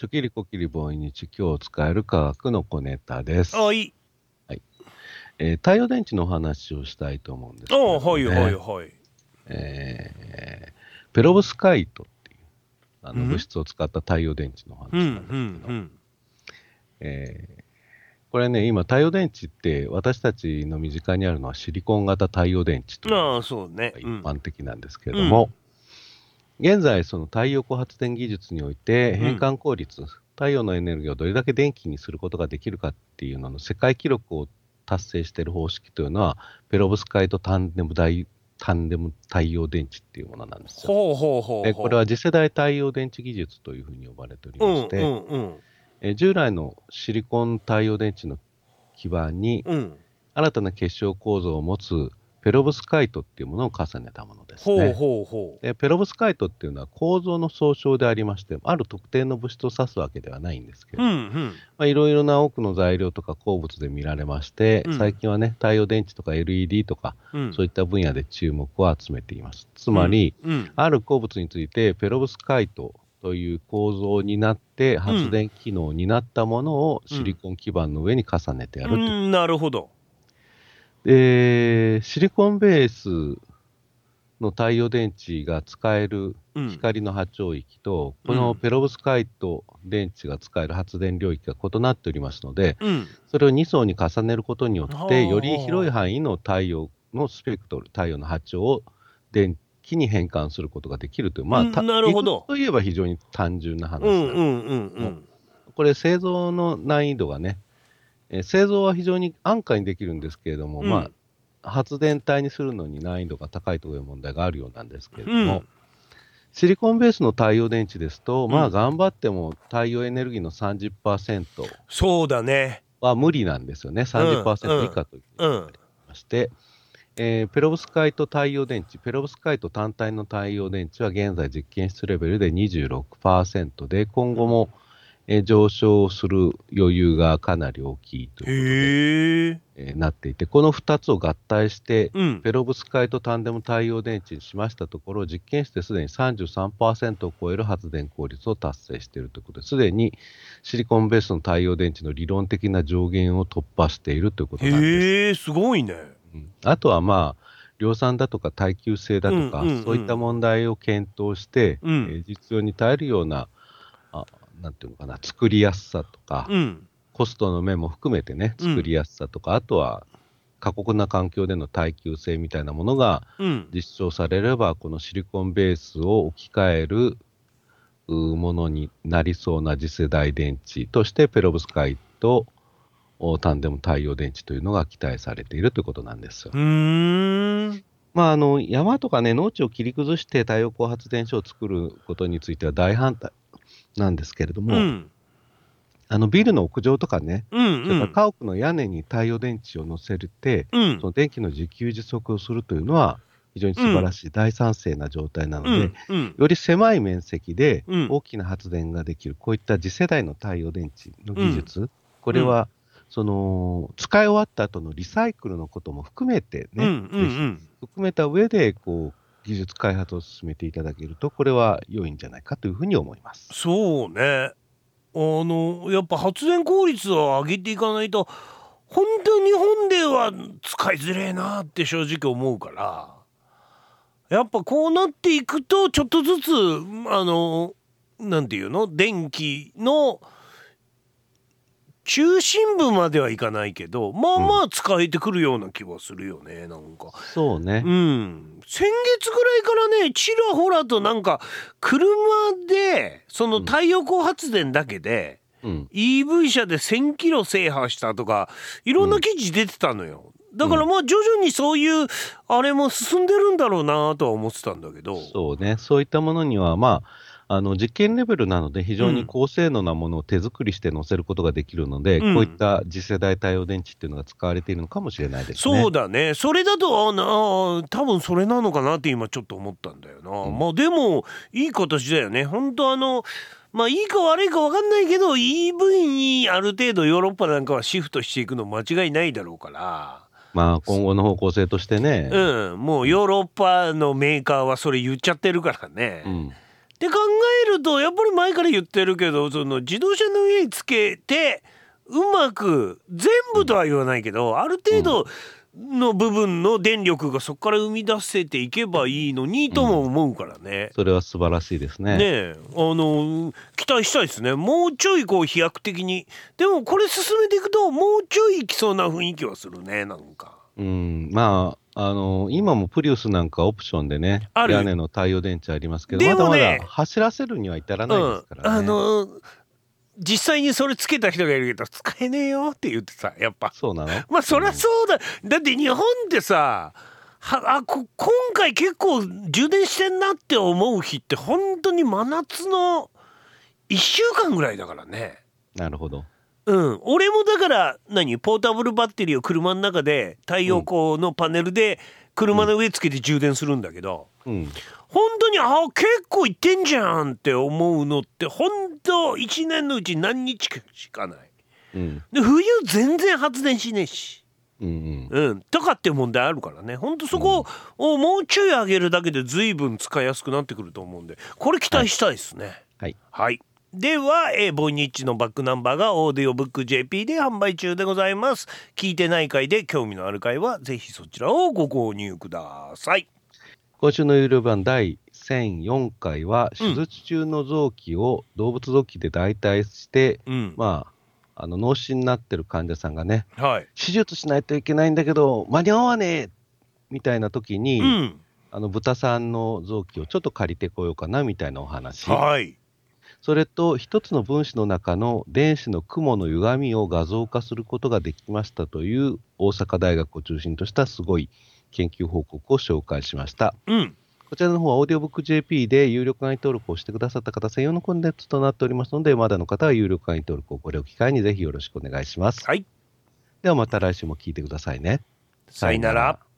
ちょきりこきりぼん日、今日使える科学の小ネタです。 はい。 太陽電池のお話をしたいと思うんですけど、ね、 はいはいはい。 ペロブスカイトっていう物質を使った太陽電池のお話なんですけど、これね、今太陽電池って私たちの身近にあるのはシリコン型太陽電池というのが一般的なんですけれども、現在その太陽光発電技術において変換効率、太陽のエネルギーをどれだけ電気にすることができるかっていうのの世界記録を達成している方式というのはペロブスカイトタンデム太陽電池っていうものなんですよ。これは次世代太陽電池技術というふうに呼ばれておりまして、従来のシリコン太陽電池の基板に新たな結晶構造を持つペロブスカイトっていうものを重ねたものですね。でペロブスカイトっていうのは構造の総称でありまして、ある特定の物質を指すわけではないんですけど、いろいろな多くの材料とか鉱物で見られまして、最近はね、太陽電池とか LED とか、そういった分野で注目を集めています。つまり、ある鉱物についてペロブスカイトという構造になって発電機能になったものをシリコン基板の上に重ねてやるという。 なるほど。 シリコンベースの太陽電池が使える光の波長域と、このペロブスカイト電池が使える発電領域が異なっておりますので、それを2層に重ねることによって、より広い範囲の太陽のスペクトル、太陽の波長を電気に変換することができるという、 なるほど。 といえば非常に単純な話なんですけど、これ製造の難易度がね、製造は非常に安価にできるんですけれども、発電体にするのに難易度が高いという問題があるようなんですけれども、シリコンベースの太陽電池ですと、頑張っても太陽エネルギーの 30% そうだねは無理なんですよね。30% 以下ということになりまして、ペロブスカイト太陽電池、ペロブスカイト単体の太陽電池は現在実験室レベルで 26% で、今後も上昇する余裕がかなり大きいということで、なっていて、この2つを合体して、ペロブスカイトタンデム太陽電池にしましたところ、実験室ですでに 33% を超える発電効率を達成しているということで、すでにシリコンベースの太陽電池の理論的な上限を突破しているということなんです。 すごいね。 あとは量産だとか耐久性だとか、そういった問題を検討して、実用に耐えるようななんていうのかな、作りやすさとか、コストの面も含めてね、作りやすさとか、あとは過酷な環境での耐久性みたいなものが実証されれば、このシリコンベースを置き換えるものになりそうな次世代電池として、ペロブスカイトタンデム太陽電池というのが期待されているということなんですよ。山とかね、農地を切り崩して太陽光発電所を作ることについては大反対なんですけれども、ビルの屋上とかね、それから家屋の屋根に太陽電池を乗せて、その電気の自給自足をするというのは非常に素晴らしい、大賛成な状態なので、より狭い面積で大きな発電ができる、こういった次世代の太陽電池の技術、これはその使い終わった後のリサイクルのことも含めてね、含めた上で技術開発を進めていただけると、これは良いんじゃないかというふうに思います。 そうね。やっぱ発電効率を上げていかないと、本当に日本では使いづれえなって正直思うから、やっぱこうなっていくと、ちょっとずつなんていうの、電気の中心部まではいかないけど、使えてくるような気はするよね、なんか。 そうね。 先月ぐらいからね、ちらほらとなんか車でその太陽光発電だけで、EV 車で1000キロ制覇したとかいろんな記事出てたのよ。だから徐々にそういうあれも進んでるんだろうなとは思ってたんだけど。 そうね。そういったものには実験レベルなので非常に高性能なものを手作りして載せることができるので、こういった次世代太陽電池っていうのが使われているのかもしれないですね。 そうだね。それだと多分それなのかなって今ちょっと思ったんだよな。でもいい形だよね。本当いいか悪いか分かんないけど EV にある程度ヨーロッパなんかはシフトしていくの間違いないだろうから。 今後の方向性としてね。 もうヨーロッパのメーカーはそれ言っちゃってるからね。っで考えるとやっぱり前から言ってるけど、その自動車の上につけてうまく全部とは言わないけど、ある程度の部分の電力がそこから生み出せていけばいいのにとも思うからね。 それは素晴らしいですね。 ねえ、期待したいですね。もうちょいこう飛躍的に。でもこれ進めていくともうちょいいきそうな雰囲気はするね、なんか。 まあ今もプリウスなんかオプションでね、屋根の太陽電池ありますけど、 でもね、 まだまだ走らせるには至らないですからね。 実際にそれつけた人がいるけど使えねえよって言ってさ、やっぱそうなの。 まあそりゃそうだ、だって日本ってさ、今回結構充電してんなって思う日って本当に真夏の1週間ぐらいだからね。 なるほど。 俺もだからポータブルバッテリーを車の中で太陽光のパネルで車の上つけて充電するんだけど、本当に結構いってんじゃんって思うのって本当1年のうち何日かしかない、で冬全然発電しねえし、とかっていう問題あるからね。本当そこをもうちょい上げるだけで随分使いやすくなってくると思うんで、これ期待したいですね。はい、では、ボイニッチのバックナンバーがオーディオブック JP で販売中でございます。聞いてない回で興味のある回はぜひそちらをご購入ください。 今週の有料版第1004回は、手術中の臓器を動物臓器で代替して、脳死になってる患者さんがね、手術しないといけないんだけど間に合わねえみたいな時に、豚さんの臓器をちょっと借りてこようかなみたいなお話、それと一つの分子の中の電子の雲の歪みを画像化することができましたという大阪大学を中心としたすごい研究報告を紹介しました。こちらの方はオーディオブック JP で有料会員登録をしてくださった方専用のコンテンツとなっておりますので、まだの方は有料会員登録をこれを機会にぜひよろしくお願いします。ではまた来週も聞いてくださいね。 さよなら。